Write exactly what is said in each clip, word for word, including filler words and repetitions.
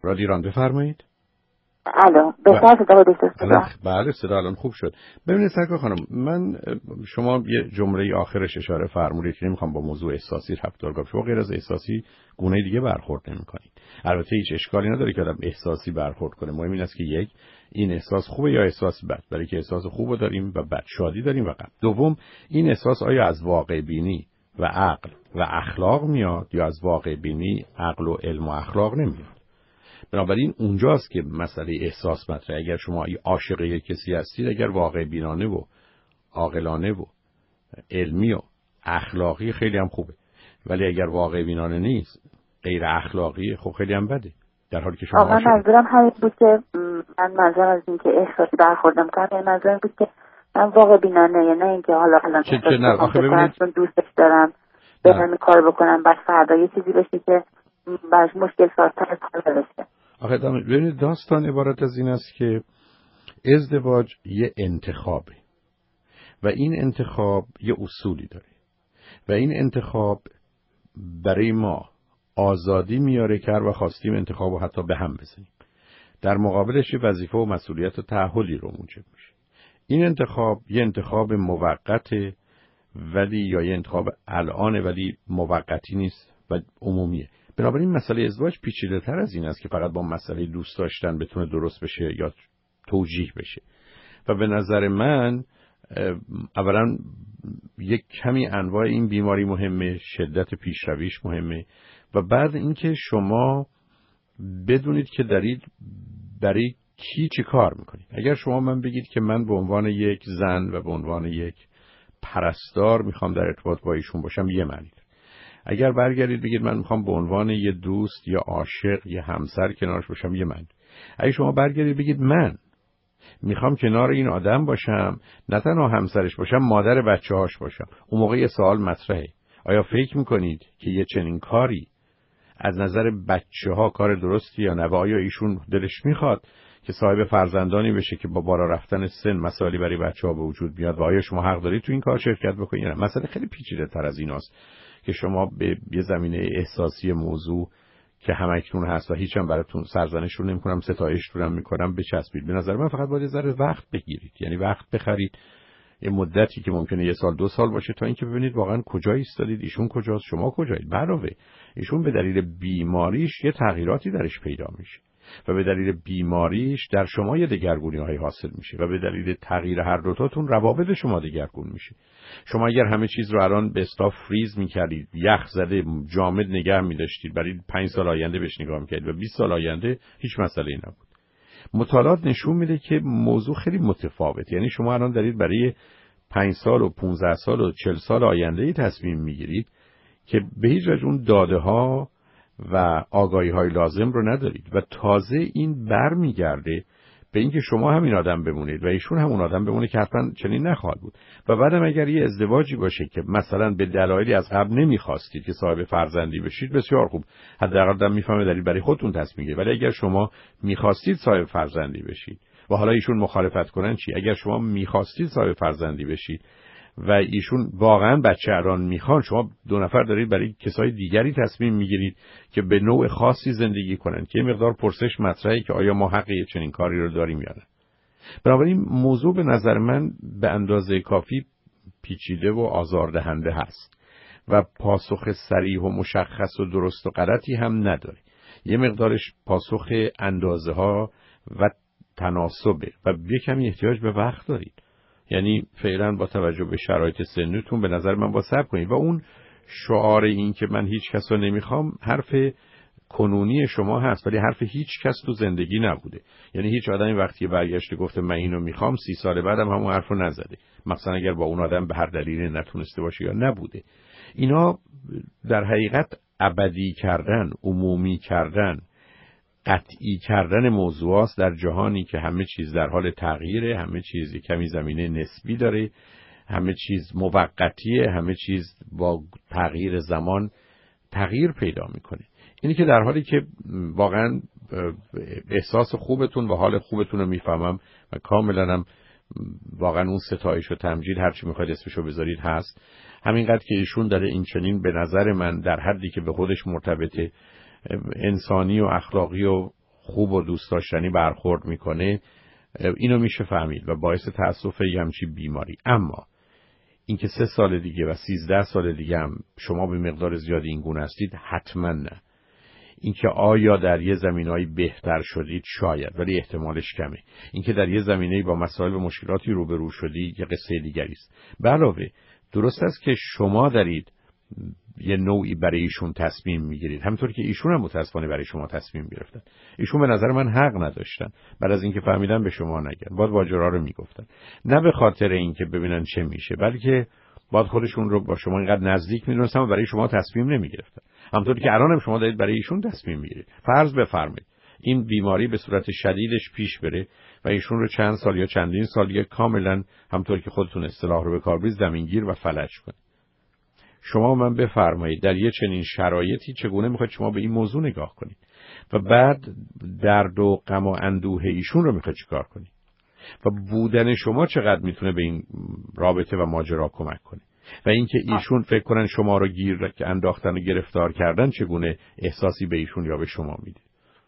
رادیران بفرمایید. الو بهتر شد آقای دکتر صدا؟ بله صدا الان خوب شد. ببینید سرکار خانم، من شما یه جمله آخرش اشاره فرمودید که نمیخوام با موضوع احساسی رفتار کنم. شما غیر از احساسی گونه دیگه برخورد نمی‌کنید. البته هیچ اشکالی نداره که آدم احساسی برخورد کنه. مهم این است که یک، این احساس خوبه یا احساس بد. برای که احساس خوبو داریم و بد، شادی داریم و غم. دوم، این احساس آیا از واقع بینی و عقل و اخلاق میاد یا از واقع بینی، عقل و علم و اخلاق نمیاد. بنابراین اونجاست که مسئله احساس مطرحه. اگر شما عاشق یک کسی هستید، اگر واقع بینانه و عاقلانه و علمی و اخلاقی خیلی هم خوبه، ولی اگر واقع بینانه نیست، غیر اخلاقی، خب خیلی هم بده. در حالی که شما آقا منظورم همین بود که من منظورم از این که احساسی برخوردم کنم، منظورم بود که من واقع بینانه، یا نه اینکه حالا الان چه چه نه آخه ببینید چون دوستش دارم برم کار بکنم بعد فردا یه چیزی بشه که براش مشکل سازتر از حالا بشه. آخه ببینید داستان عبارت از این است که ازدواج یه انتخابه و این انتخاب یه اصولی داره و این انتخاب برای ما آزادی میاره که هر وقت خواستیم انتخاب رو حتی به هم بزنیم. در مقابلش یه وظیفه و مسئولیت و تعهدی رو موجب میشه. این انتخاب یه انتخاب موقته ولی یا یه انتخاب الانه ولی موقتی نیست و عمومیه. بنابراین مسئله ازدواج پیچیده‌تر از این است که فقط با مسئله دوست داشتن بتونه درست بشه یا توجیه بشه. و به نظر من اولا یک کمی انواع این بیماری مهمه، شدت پیشرویش مهمه و بعد اینکه شما بدونید که دارید برای کی چه کار میکنید. اگر شما من بگید که من به عنوان یک زن و به عنوان یک پرستار میخوام در ارتباط با ایشون باشم، یه معنی داره. اگر برگردید بگید من میخوام به عنوان یه دوست یا عاشق یا همسر کنارش باشم، یه معنی. اگه شما برگردید بگید من میخوام کنار این آدم باشم، نه تنها همسرش باشم، مادر بچه‌هاش باشم، اون موقع یه سوال مطرحه. آیا فکر میکنید که یه چنین کاری از نظر بچه‌ها کار درستی یا نه؟ و آیا ایشون دلش میخواد که صاحب فرزندانی بشه که با بالا رفتن سن مسائلی برای بچه‌ها به وجود بیاد و آیا شما حق دارید تو این کار شرکت بکنید؟ نه. مسئله خیلی پیچیده‌تر از ایناست که شما به یه زمینه احساسی موضوع که همکنون هست و هیچم براتون سرزنش رو نمی‌کنم، ستایشتون هم می‌کنم، بچسبید. به نظر من فقط باید یه ذره وقت بگیرید، یعنی وقت بخرید، یه مدتی که ممکنه یه سال دو سال باشه، تا اینکه ببینید واقعا کجا ایستادید، ایشون کجاست، شما کجایید. علاوه ایشون به دلیل بیماریش یه تغییراتی درش پیدا میشه و به دلیل بیماریش در شما یه دگرگونی‌های حاصل میشه و به دلیل تغییر هر دوتاتون روابط شما دگرگون میشه. شما اگر همه چیز رو الان به اصطلاح فریز میکردید، یخ زده جامد نگه می‌داشتید، برای پنج سال آینده بهش نگاه میکردید و بیست سال آینده هیچ مسئله‌ای نبود. مطالعات نشون میده که موضوع خیلی متفاوته. یعنی شما الان دارید برای پنج سال و پانزده سال و چهل سال آینده تصمیم میگیرید که به هیچ وجه اون داده ها و آگاهی های لازم رو ندارید و تازه این بر میگرده به اینکه شما همین آدم بمونید و ایشون همون آدم بمونه که حتما چنین نخواهد بود. و بعدم اگر یه ازدواجی باشه که مثلا به دلایلی از قبل نمیخواستید که صاحب فرزندی بشید، بسیار خوب، حداقل آدم میفهمه دلیل برای خودتون تصمیم گیرید. ولی اگر شما میخواستید صاحب فرزندی بشید و حالا ایشون مخالفت کنن چی؟ اگر شما میخواستید صاحب فرزندی بشید و ایشون واقعا بچه الان میخوان، شما دو نفر دارید برای کسای دیگری تصمیم میگیرید که به نوع خاصی زندگی کنن که یه مقدار پرسش مطرحه که آیا ما حق چنین کاری رو داریم یا نه. بنابراین موضوع به نظر من به اندازه کافی پیچیده و آزاردهنده هست و پاسخ صریح و مشخص و درست و غلطی هم نداره. یه مقدارش پاسخ اندازه ها و تناسبه و یه کمی احتیاج به وقت دارید. یعنی فعلا با توجه به شرایط سنتون به نظر من با صبر کنید و اون شعار این که من هیچ کس رو نمیخوام حرف کنونی شما هست ولی حرف هیچ کس تو زندگی نبوده. یعنی هیچ آدمی وقتی برگشته گفته من اینو میخوام سی سال بعدم همون حرف رو نزده، مثلا اگر با اون آدم به هر دلیلی نتونسته باشه یا نبوده. اینا در حقیقت ابدی کردن، عمومی کردن، قطعی کردن موضوع است در جهانی که همه چیز در حال تغییره، همه چیز کمی زمینه نسبی داره، همه چیز موقتیه، همه چیز با تغییر زمان تغییر پیدا میکنه. اینی که در حالی که واقعا احساس خوبتون و حال خوبتون رو میفهمم و کاملا هم واقعا اون ستایش و تمجید هرچی میخواید اسمشو بذارید هست، همینقدر که ایشون داره این چنین به نظر من در حدی که به خودش مرتبطه انسانی و اخلاقی و خوب و دوست داشتنی برخورد میکنه، اینو میشه فهمید و باعث تأسف یه همچین بیماری. اما اینکه سه سال دیگه و سیزده سال دیگه هم شما به مقدار زیادی این گونه هستید، حتما نه. اینکه آیا در یه زمینه‌ای بهتر شدید، شاید، ولی احتمالش کمه. اینکه در یه زمینه‌ای با مسائل و مشکلاتی روبرو شدید، یه قصه دیگری است. به علاوه درست است که شما دارید یه نوعی برای ایشون تصمیم میگیرید، همونطور که ایشون هم متاسفانه برای شما تصمیم گرفتن. ایشون به نظر من حق نداشتن بعد از اینکه فهمیدن به شما نگن، باید واجرا رو میگفتن، نه به خاطر اینکه ببینن چه میشه، بلکه باید خودشون رو با شما اینقدر نزدیک میدونستن و برای شما تصمیم نمیگرفتن، همونطور که الان هم شما دارید برای ایشون تصمیم میگیرید. فرض بفرمایید این بیماری به صورت شدیدش پیش بره و ایشون رو چند سال یا چندین سال دیگه کاملا همونطور که خودتون اصطلاح رو به کار برید زمینگیر و فلج کنه. شما من بفرمایید در یه چنین شرایطی چگونه میخواید شما به این موضوع نگاه کنید و بعد درد و غم و اندوه ایشون رو میخواید چیکار کنید و بودن شما چقدر میتونه به این رابطه و ماجرا کمک کنه و اینکه ایشون فکر کنن شما رو گیر انداختن و گرفتار کردن چگونه احساسی به ایشون یا به شما میده.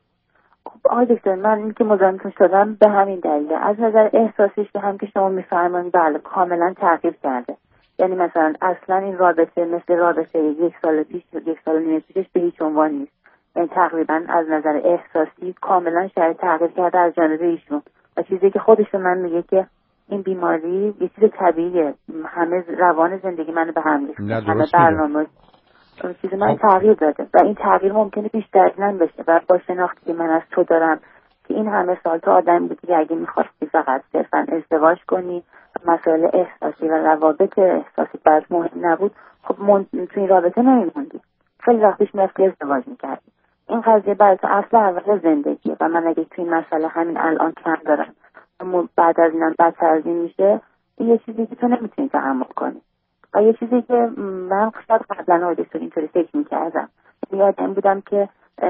آقای دکتر، من این که مزاحمتون شدم به همین دلیله. از نظر احساسیش که هم که شما میفرمایید بله کاملا تغییر کرده. یعنی مثلا اصلا این رابطه مثل رابطه یک سال پیش یک سال و نیم پیشش به هیچ عنوان نیست. یعنی تقریبا از نظر احساسی کاملا شاید تغییر کرده از جانب ایشون و چیزی که خودش من میگه که این بیماری یه چیز طبیعیه، همه روان زندگی منو به هم ریخته، همه برنامه چیز من تغییر داده و این تغییر ممکنه بیشتر من بشه و با شناختی که من از تو دارم که این همه سال تو آدم بودی که اگه میخواستی فقط صرفا ازدواج کنی و مسائل احساسی و روابط احساسی برات مهم نبود، خب من تو این رابطه نمیموندی، خیلی وقت پیش میرفتی ازدواج میکردی. این قضیه برای تو اصل اول زندگیه و من اگه تو این مسئله همین الان کم دارم اما بعد از اینم بدتر از این میشه، این یه چیزی که تو نمیتونی تحمل کنی و یه چیزی که من شاید قبلا آدیستو اینطوری فکر میکردم. یادم بودم که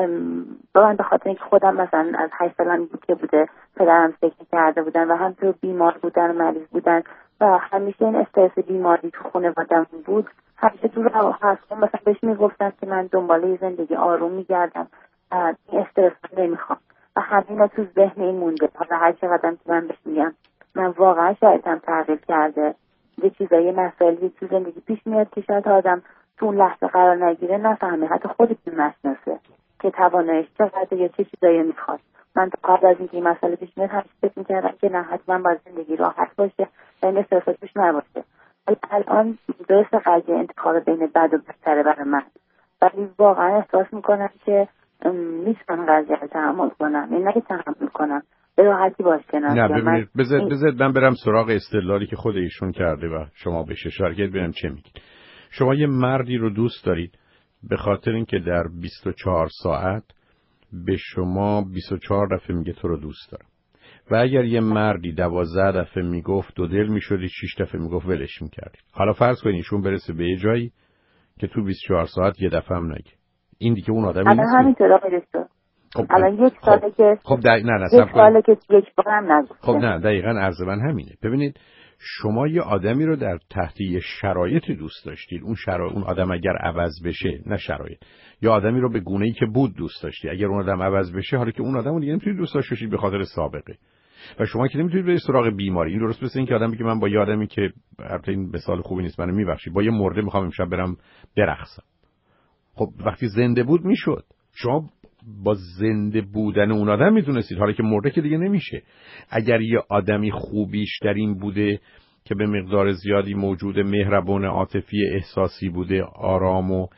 با من به خاطر اینکه خودم مثلا از هشت سالم بود که بوده پدرم فکر کرده بودن و هم تو بیمار بودن و مریض بودن و همیشه این استرس بیماری تو خانواده‌ام بود، همیشه تو راه هستم مثلا بهش میگفتم که من دنباله زندگی آروم میگردم و این استرس رو نمیخوام و همینا تو ذهن این مونده. حالا هر چقدرم که من بهش میگم من واقعا شایدم تغییر کرده، یه چیزایی مسائلی تو زندگی پیش میاد که شاید آدم تو اون لحظه قرار نگیره، نفهمه، حتی خودتون نشناسه که تواناییش چقدر یا چه چیزایی میخواد. من قبل از اینکه این مسئله پیش میاد همیشه فکر میکردم که نه حتما باید زندگی راحت باشه و این استرس پیش نباشه. ولی الان درست قضیه انتخاب بین بد و بهتره برای من، ولی واقعا احساس میکنم که نیستم قضیه رو تحمل کنم، این نه که تحمل کنم به راحتی باش کنم. نه ببینید بذار بذار من برم سراغ استدلالی که خود ایشون کرده و شما بهش اشاره کردید ببینم چه میگید. شما یه مردی رو دوست دارید به خاطر اینکه در بیست و چهار ساعت به شما بیست و چهار دفعه میگه تو رو دوست دارم و اگر یه مردی دوازده دفعه میگفت دو دل میشدی، شش دفعه میگفت ولش میکردید. حالا فرض کنید ایشون برسه به یه جایی که تو بیست و چهار ساعت یه دفعه هم نگه، این دیگه اون آدمی نیست. همینطوره برسه. خب الان یک ساله که خب در... نه نه یک ساله که یک بار هم نگفته. خب نه دقیقاً عرض من همینه. ببینید شما یه آدمی رو در تحت یه شرایطی دوست داشتید، اون شرایط اون آدم اگر عوض بشه، نه شرایط، یا آدمی رو به گونه‌ای که بود دوست داشتی، اگر اون آدم عوض بشه حالا که اون آدم رو دیگه نمیتونید دوست داشته باشید به خاطر سابقه و شما که نمیتونید برید سراغ بیماری. این درست مثل این که آدمی که من با یه آدمی که البته این مثال خوبی نیست منو میبخشید با یه مرده میخوام امشب برم برقصم، خب وقتی زنده بود میشد. شما با زنده بودن اون آدم میتونستید، حالا که مرده که دیگه نمیشه. اگر یه آدمی خوبیش در این بوده که به مقدار زیادی موجود مهربان عاطفی احساسی بوده، آرام و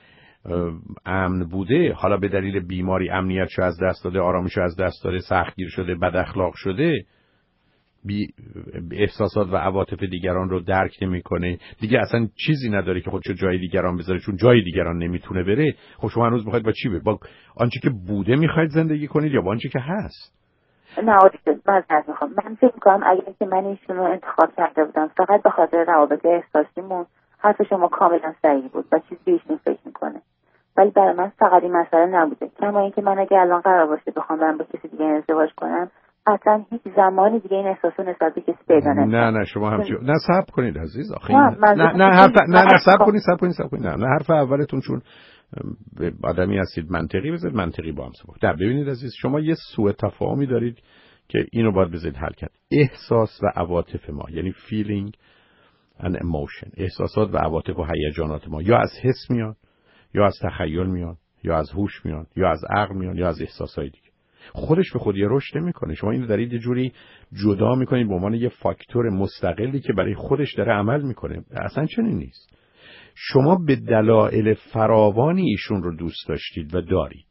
امن بوده، حالا به دلیل بیماری امنیتشو از دست داده، آرامشو از دست داده، سختگیر شده، بد اخلاق شده، بی احساسات و عواطف دیگران رو درک نمیکنه، دیگه اصلا چیزی نداره که خودشو جای دیگران بذاره چون جای دیگران نمیتونه بره. خب شما هنوز میخواید با چی به با آنچه که بوده میخواید زندگی کنید یا با آنچه که هست؟ نه من از میخوام من فکر میکنم اگر که من ایشون رو انتخاب کرده بودم فقط به خاطر روابط احساسیمون، حرف شما کاملا صحیح بود و چیزی ایشون فکر میکنه، ولی برای من فقط این مسئله نبوده. کما اینکه من اگه الان قرار باشه بخوام برم با کسی دیگه ازدواج کنم اصلا هیچ زمانی دیگه این احساسو نسبت به کسی پیدا نمی‌کنم. نه نه شما همچین نه صبر کنید عزیز آخه نه نه نه حرف نه نه صبر کنید صبر کنید صبر کنید نه نه حرف اولتون چون آدمی هستید منطقی، بذارید منطقی با هم صحبت. نه ببینید عزیز، شما یه سوء تفاهمی دارید که اینو باید بذارید حل کرد. احساس و عواطف ما، یعنی feeling and emotion، احساسات و عواطف و هیجانات ما یا از حس میاد، یا از تخیل میاد، یا از هوش میاد، یا از عقل میاد، یا از احساسای دیگه. خودش به خود یه رشد نمیکنه. شما اینو دارید یه جوری جدا میکنید به عنوان یه فاکتور مستقلی که برای خودش داره عمل میکنه. اصلا چنین نیست. شما به دلایل فراوانی ایشون رو دوست داشتید و دارید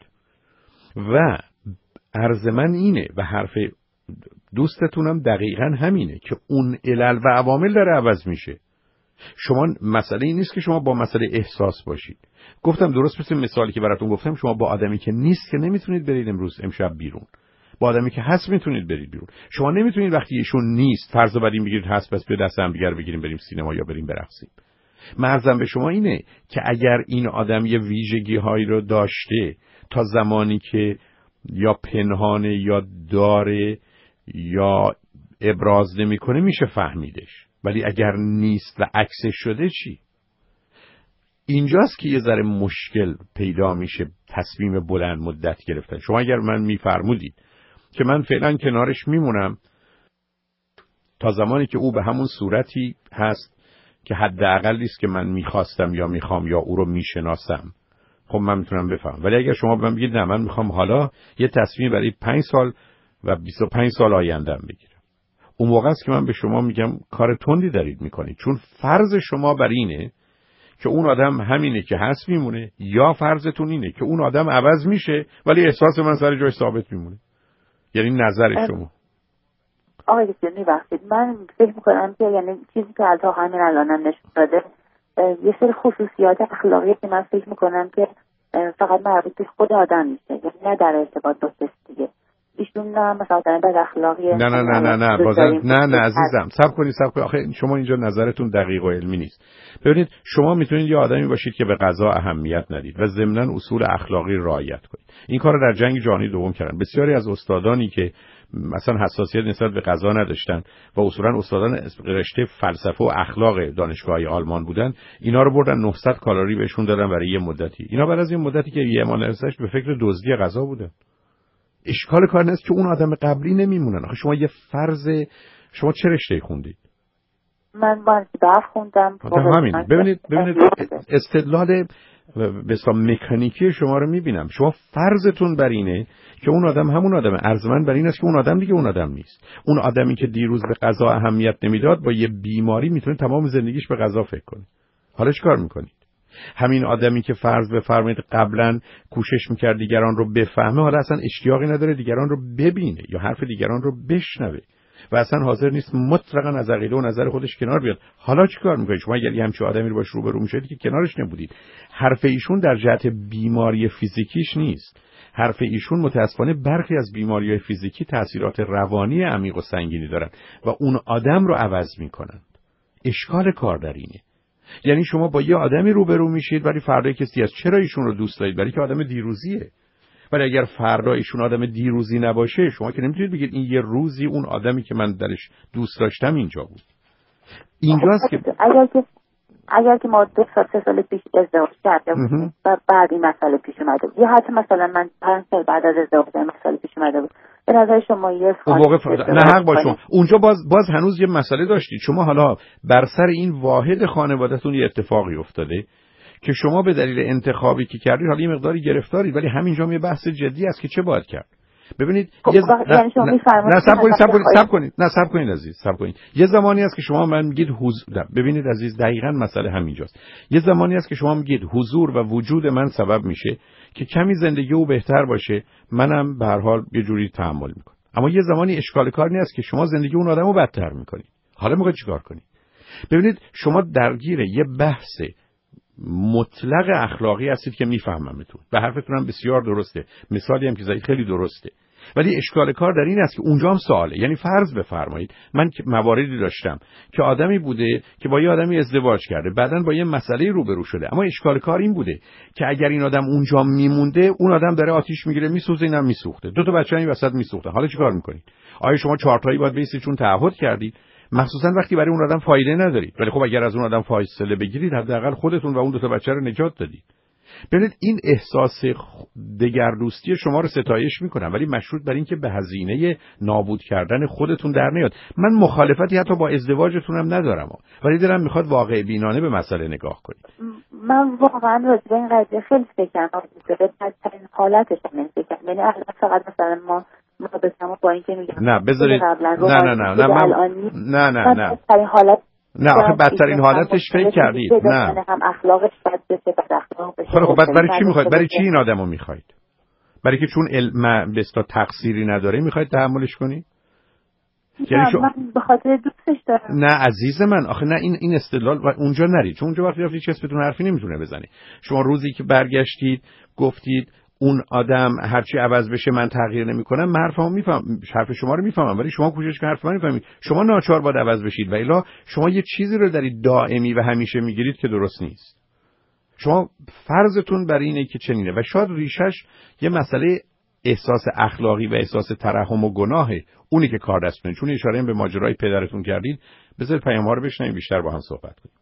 و عرض من اینه و حرف دوستتونم دقیقاً همینه که اون علل و عوامل داره عوض میشه. شما مسئله این نیست که شما با مسئله احساس باشید. گفتم درست مثل مثالی که براتون گفتم، شما با آدمی که نیست که نمیتونید برید امروز امشب بیرون، با آدمی که هست میتونید برید بیرون. شما نمیتونید وقتی ایشون نیست فرض رو بدیم بگیرید هست پس به دست هم دیگه بگیریم بریم سینما یا بریم برقصیم. مرزم به شما اینه که اگر این آدم یه ویژگی هایی رو داشته تا زمانی که یا پنهانه یا داره یا ابراز نمیکنه میشه فهمیدش، ولی اگر نیست و عکسش شده چی؟ اینجاست که یه ذره مشکل پیدا میشه تصمیم بلند مدت گرفتن. شما اگر من میفرمودید که من فعلا کنارش میمونم تا زمانی که او به همون صورتی هست که حداقلی است که من میخواستم یا میخوام یا او رو میشناسم، خب من میتونم بفهم. ولی اگر شما به من بگید نه من میخوام حالا یه تصمیم برای پنج سال و بیست و پنج سال آیندهم بگیرم، اون موقع است که من به شما میگم کار تندی دارید میکنید، چون فرض شما بر اینه که اون آدم همینه که هست میمونه، یا فرضتون اینه که اون آدم عوض میشه ولی احساس من سر جای ثابت میمونه. یعنی نظر شما. آقای دکتر می‌بخشید، من فکر می‌کنم که یعنی چیزی که الان همین الانم نشون داده یه سری خصوصیات اخلاقی که من فکر می‌کنم که فقط مربوط به خود آدم میشه، یعنی نه در ارتباط با کسی دیگه. ایشون نه مثلا بد اخلاقی. نه نه نه نه نه بازم نه نه عزیزم صبر کنید صبر کنید. آخه شما اینجا نظرتون دقیق و علمی نیست. ببینید شما میتونید یه آدمی باشید که به قضا اهمیت ندید و ضمناً اصول اخلاقی رعایت کنید. این کارو در جنگ جهانی دوم کردن بسیاری از استادانی که مثلا حساسیت نسبت به قضا نداشتن و اصولاً استادان رشته فلسفه و اخلاق دانشگاه‌های آلمان بودن، اینا رو بردن نهصد کالری بهشون دادن برای یه مدتی. اینا بعد از این مدتی که یه ماه نرسیدش به فکر دزدی غذا بودن. اشکال کار نیست که اون آدم قبلی نمیمونن. آخه شما یه فرض، شما چه رشته خوندید؟ من مهندسی خوندم. همین. ببینید ببینید استدلال به اصطلاح مکانیکی شما رو میبینم. شما فرضتون بر اینه که اون آدم همون آدمه. عرض من بر این است که اون آدم دیگه اون آدم نیست. اون آدمی که دیروز به غذا اهمیت نمیداد با یه بیماری میتونه تمام زندگیش به غذا فکر کنه. حالا چیکار میکنید؟ همین آدمی که فرض بفرمایید قبلا کوشش میکرد دیگران رو بفهمه، حالا اصلا اشتیاقی نداره دیگران رو ببینه یا حرف دیگران رو بشنوه و اصلا حاضر نیست مطلقاً از عقیده و نظر خودش کنار بیاد. حالا چیکار میکنید؟ شما اگر یه همچین آدمی رو باش روبرو میشید که کنارش نبودید. حرف ایشون در جهت بیماری فیزیکیش نیست. حرف ایشون متاسفانه برخی از بیماری‌های فیزیکی تأثیرات روانی عمیق و سنگینی دارن و اون آدم رو عوض میکنن. اشکال کار در اینه. یعنی شما با یه آدمی روبرو میشید ولی فردا کسی از چرا ایشون رو دوست دارید؟ برای که آدم دیروزیه. ولی اگر فردا ایشون آدم دیروزی نباشه، شما که نمیتونید بگید این یه روزی اون آدمی که من درش دوست داشتم اینجا بود. اینجاست که اگر که اگر که ما دو سال سه سال پیش ازدواج کردیم و بعد این مسئله پیش اومده بود، یا حتی مثلا من پنج سال بعد از ازدواج این مسئله پیش اومده بود، به نظر شما یه موقع ف... نه حق با شما اونجا باز باز هنوز یه مسئله داشتید. شما حالا بر سر این واحد خانواده‌تون یه اتفاقی افتاده که شما به دلیل انتخابی که کردید حالا یه مقداری گرفتارید، ولی همینجا هم یه بحث جدی است که چه باید کرد. ببینید خب یه نه یعنی شما میفرمایید نه صبر کنید صبر کنید صبر کنید نه صبر کنید عزیز صبر کنید. یه زمانی است که شما من میگید حضور، ببینید عزیز دقیقاً مسئله همینجاست. یه زمانی است که شما میگید حضور و وجود من سبب میشه که کمی زندگی او بهتر باشه، منم به هر حال یه جوری تحمل میکنم. اما یه زمانی اشکال کار نیست که شما زندگی اون آدمو بدتر میکنید. حالا موقع چیکار کنید؟ ببینید شما درگیر یه بحث مطلق اخلاقی هستید که میفهممتون. به حرفتون هم بسیار درسته. مثالی هم که زدید خیلی درسته. ولی اشکال کار در این است که اونجا هم سواله. یعنی فرض بفرمایید من مواردی داشتم که آدمی بوده که با یه آدمی ازدواج کرده، بعدن با یه مسئله روبرو شده، اما اشکال کار این بوده که اگر این آدم اونجا میمونده، اون آدم داره آتیش میگیره میسوزه، اینم میسوخته، دو تا بچه‌ای وسط میسوختن. حالا چیکار میکنید؟ آیا شما چهار تایی باید بیستید چون تعهد کردید؟ مخصوصا وقتی برای اون آدم فایده ندارید. ولی خب اگر از اون آدم فاصله بگیرید، حداقل خودتون و اون دو تا بچه رو نجات دادید. ببینید این احساس دگردوستی شما رو ستایش میکنم، ولی مشروط بر این که به هزینه نابود کردن خودتون در نیاد. من مخالفتی حتی با ازدواجتونم ندارم، ولی دلم میخواد واقع بینانه به مسئله نگاه کنید. من واقعا راجع به این قضیه خیلی فکر کردم، به بدترین حالتش هم فکر کردم. یعنی الان فقط مثلا ما رابطه‌مو با اینکه میگم نه بذارید نه نه نه نه من نه نه نه بدترین حالت نه آخه بدترین حالتش فکر کردید. نه هم اخلاقش بد بشه، بد اخلاق بشه. خب بعد برای چی میخواید؟ برای چی این آدمو میخواید؟ برای که چون علم به استا تقصیری نداره میخواید تحملش کنی؟ یعنی شو... من به خاطر دوستش دارم. نه عزیز من، آخه نه این این استدلال و اونجا نرید، چون اونجا وقتی رفتید کسی بهتون حرفی نمیتونه بزنه. شما روزی که برگشتید گفتید اون آدم هرچی عوض بشه من تغییر نمیکنم، من حرفمو میفهم، حرف شما رو میفهمم، ولی شما کوشش که حرف من نمیفهمید. شما ناچار باید عوض بشید، و الا شما یه چیزی رو دارید دائمی و همیشه میگیرید که درست نیست. شما فرضتون بر اینه که چنینه و شاید ریشش یه مسئله احساس اخلاقی و احساس ترحم و گناهه، اونی که کار دست کنید. چون اشاره به ماجرای پدرتون کردید، بذارید پیام‌ها رو بشنویم بیشتر با هم صحبت کنیم.